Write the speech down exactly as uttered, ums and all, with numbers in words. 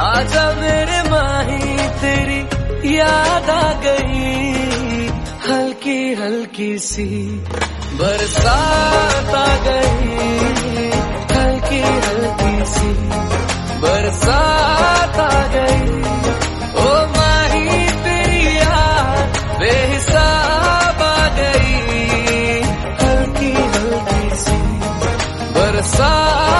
आजा मेरे माही तेरी याद आ गई, हल्की हल्की सी बरसात आ गई, हल्की हल्की सी बरसात आ गई। ओ माही तेरी याद बेहिसाब आ गई, हल्की हल्की सी बरसात